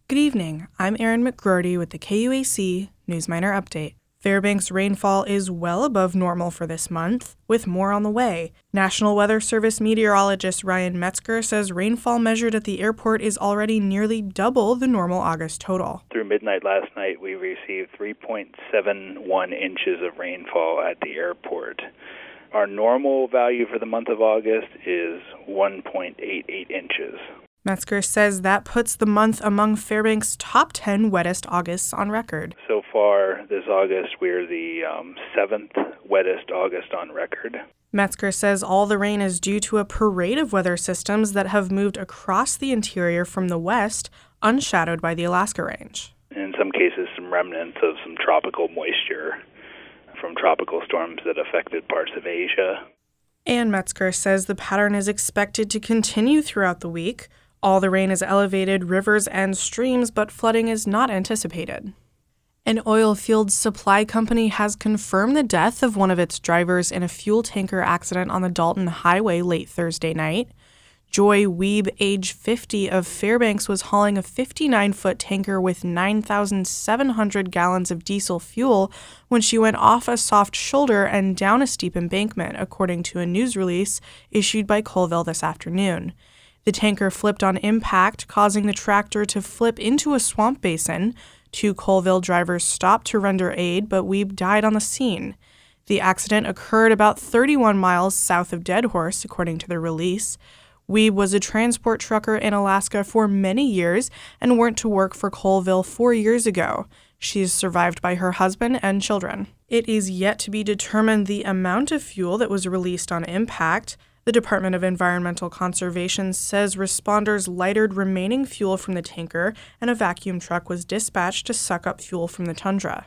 Good evening. I'm Erin McGroarty with the KUAC Newsminer Update. Fairbanks rainfall is well above normal for this month, with more on the way. National Weather Service meteorologist Ryan Metzger says rainfall measured at the airport is already nearly double the normal August total. Through midnight last night, we received 3.71 inches of rainfall at the airport. Our normal value for the month of August is 1.88 inches. Metzger says that puts the month among Fairbanks' top 10 wettest Augusts on record. So far this August, we're the 7th wettest August on record. Metzger says all the rain is due to a parade of weather systems that have moved across the interior from the west, unshadowed by the Alaska Range. In some cases, some remnants of some tropical moisture from tropical storms that affected parts of Asia. And Metzger says the pattern is expected to continue throughout the week. All the rain is elevated rivers and streams, but flooding is not anticipated. An oil field supply company has confirmed the death of one of its drivers in a fuel tanker accident on the Dalton Highway late Thursday night. Joy Weeb, age 50, of Fairbanks, was hauling a 59-foot tanker with 9,700 gallons of diesel fuel when she went off a soft shoulder and down a steep embankment, according to a news release issued by Colville this afternoon. The tanker flipped on impact, causing the tractor to flip into a swamp basin. Two Colville drivers stopped to render aid, but Weeb died on the scene. The accident occurred about 31 miles south of Deadhorse, according to the release. Weeb was a transport trucker in Alaska for many years and went to work for Colville 4 years ago. She is survived by her husband and children. It is yet to be determined the amount of fuel that was released on impact. The Department of Environmental Conservation says responders lightered remaining fuel from the tanker, and a vacuum truck was dispatched to suck up fuel from the tundra.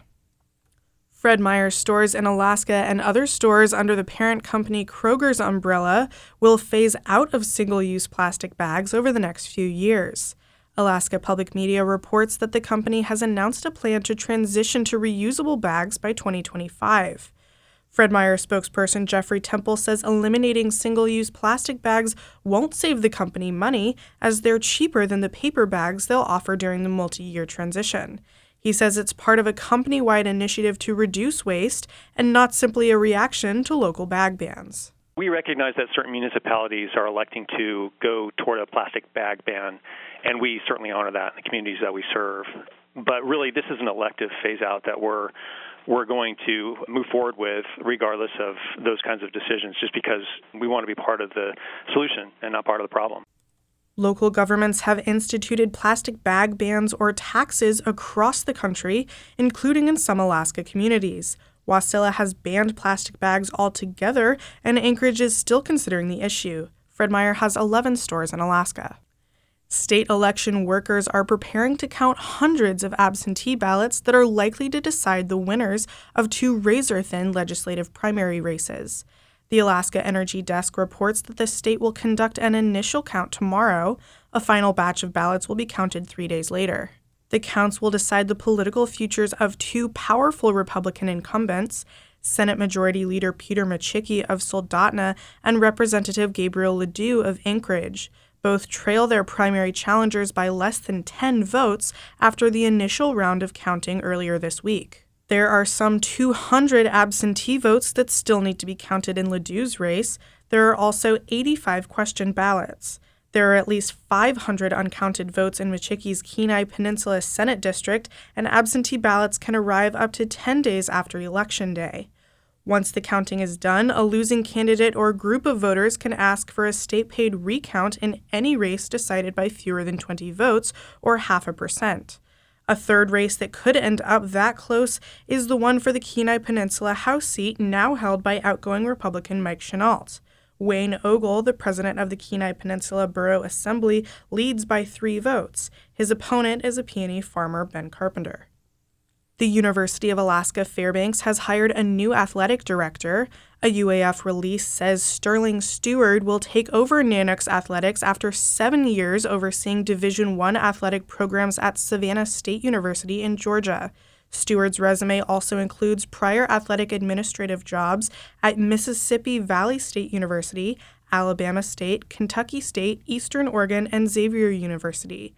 Fred Meyer stores in Alaska and other stores under the parent company Kroger's umbrella will phase out of single-use plastic bags over the next few years. Alaska Public Media reports that the company has announced a plan to transition to reusable bags by 2025. Fred Meyer spokesperson Jeffrey Temple says eliminating single-use plastic bags won't save the company money, as they're cheaper than the paper bags they'll offer during the multi-year transition. He says it's part of a company-wide initiative to reduce waste and not simply a reaction to local bag bans. We recognize that certain municipalities are electing to go toward a plastic bag ban, and we certainly honor that in the communities that we serve. But really, this is an elective phase-out that we're going to move forward with regardless of those kinds of decisions, just because we want to be part of the solution and not part of the problem. Local governments have instituted plastic bag bans or taxes across the country, including in some Alaska communities. Wasilla has banned plastic bags altogether, and Anchorage is still considering the issue. Fred Meyer has 11 stores in Alaska. State election workers are preparing to count hundreds of absentee ballots that are likely to decide the winners of two razor-thin legislative primary races. The Alaska Energy Desk reports that the state will conduct an initial count tomorrow. A final batch of ballots will be counted 3 days later. The counts will decide the political futures of two powerful Republican incumbents, Senate Majority Leader Peter Micciche of Soldotna and Representative Gabriel Ledoux of Anchorage. Both trail their primary challengers by less than 10 votes after the initial round of counting earlier this week. There are some 200 absentee votes that still need to be counted in Ledoux's race. There are also 85 question ballots. There are at least 500 uncounted votes in Micciche's Kenai Peninsula Senate District, and absentee ballots can arrive up to 10 days after Election Day. Once the counting is done, a losing candidate or group of voters can ask for a state-paid recount in any race decided by fewer than 20 votes, or 0.5%. A third race that could end up that close is the one for the Kenai Peninsula House seat now held by outgoing Republican Mike Chenault. Wayne Ogle, the president of the Kenai Peninsula Borough Assembly, leads by 3 votes. His opponent is a peony farmer, Ben Carpenter. The University of Alaska Fairbanks has hired a new athletic director. A UAF release says Sterling Stewart will take over Nanook's athletics after 7 years overseeing Division I athletic programs at Savannah State University in Georgia. Stewart's resume also includes prior athletic administrative jobs at Mississippi Valley State University, Alabama State, Kentucky State, Eastern Oregon, and Xavier University. He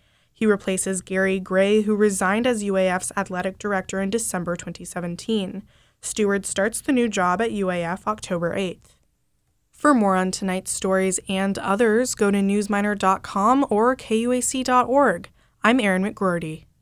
He replaces Gary Gray, who resigned as UAF's athletic director in December 2017. Stewart starts the new job at UAF October 8th. For more on tonight's stories and others, go to newsminer.com or kuac.org. I'm Erin McGroarty.